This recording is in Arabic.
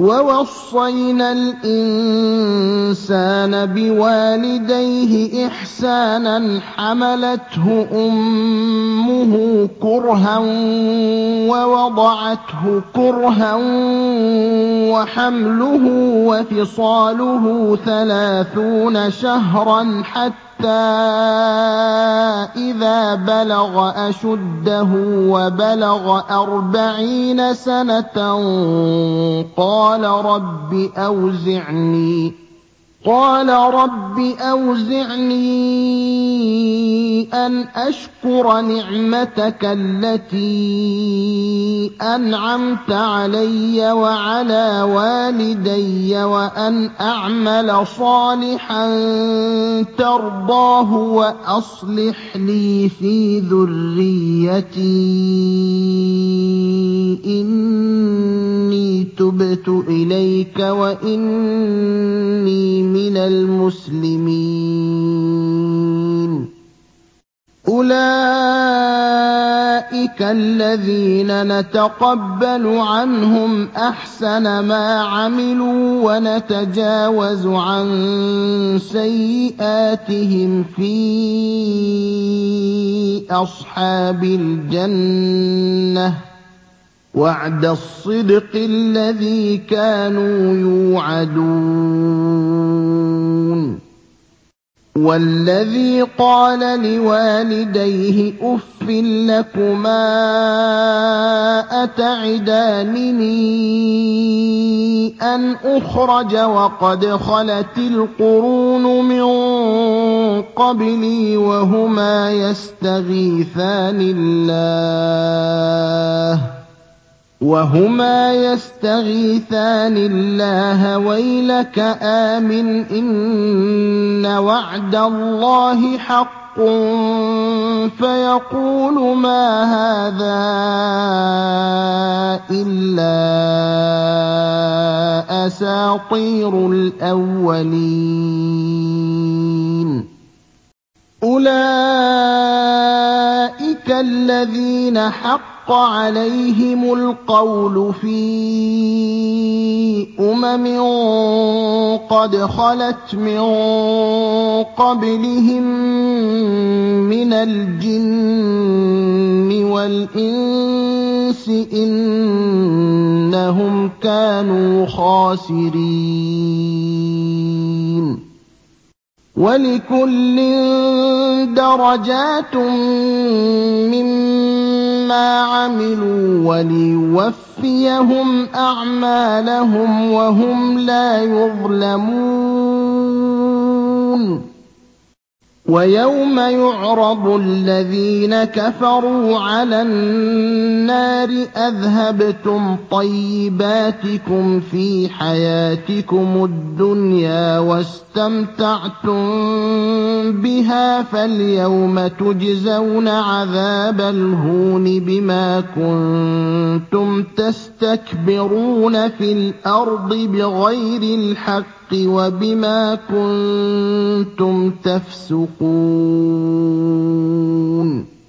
وَوَصَّيْنَا الْإِنسَانَ بِوَالِدَيْهِ إِحْسَانًا حَمَلَتْهُ أُمُّهُ كُرْهًا وَوَضَعَتْهُ كُرْهًا وَحَمْلُهُ وَفِصَالُهُ 30 شَهْرًا حَتَّىٰ إِذَا بَلَغَ أَشُدَّهُ وَبَلَغَ 40 سَنَةً قَالَ رَبِّ أَوْزِعْنِي أَنْ أَشْكُرَ نِعْمَتَكَ الَّتِي أَنْعَمْتَ عَلَيَّ وَعَلَىٰ وَالِدَيَّ وَأَنْ أَعْمَلَ صَالِحًا تَرْضَاهُ وَأَصْلِحْ لِي فِي ذُرِّيَّتِي إِنِّي تُبْتُ إِلَيْكَ وَإِنِّي مِنَ الْمُسْلِمِينَ أُولَٰئِكَ الَّذِينَ نَتَقَبَّلُ عَنْهُمْ أَحْسَنَ مَا عَمِلُوا وَنَتَجَاوَزُ عَن سَيِّئَاتِهِمْ فِي أَصْحَابِ الْجَنَّةِ ۖ وَعْدَ الصِّدْقِ الَّذِي كَانُوا يُوعَدُونَ وَالَّذِي قَالَ لِوَالِدَيْهِ أُفٍّ لَّكُمَا أَتَعِدَانِنِي أَنْ أُخْرَجَ وَقَدْ خَلَتِ الْقُرُونُ مِن قَبْلِي وَهُمَا يَسْتَغِيثَانِ اللَّهَ وَيْلَكَ آمِنْ إِنَّ وَعْدَ اللَّهِ حَقٌّ فَيَقُولُ مَا هَٰذَا إِلَّا أَسَاطِيرُ الْأَوَّلِينَ أُولَٰئِكَ الَّذِينَ حَقَّ عَلَيْهِمُ الْقَوْلُ فِي قَدْ خَلَتْ مِن قَبْلِهِم مِّنَ الْجِنِّ وَالْإِنسِ ۖ إِنَّهُمْ كَانُوا خَاسِرِينَ وَلِكُلٍّ دَرَجَاتٌ مِّمَّا عَمِلُوا وَلِيُوَفِّيَهُمْ أَعْمَالَهُمْ وَهُمْ لَا يُظْلَمُونَ وَيَوْمَ يُعْرَضُ الَّذِينَ كَفَرُوا عَلَى النَّارِ أَذْهَبْتُمْ طَيِّبَاتِكُمْ فِي حَيَاتِكُمُ الدُّنْيَا وَاسْتَمْتَعْتُم بِهَا فَالْيَوْمَ تُجْزَوْنَ عَذَابَ الْهُونِ بِمَا كُنتُمْ تَسْتَكْبِرُونَ فِي الْأَرْضِ بِغَيْرِ الْحَقِّ وَبِمَا كُنتُمْ تَفْسُقُونَ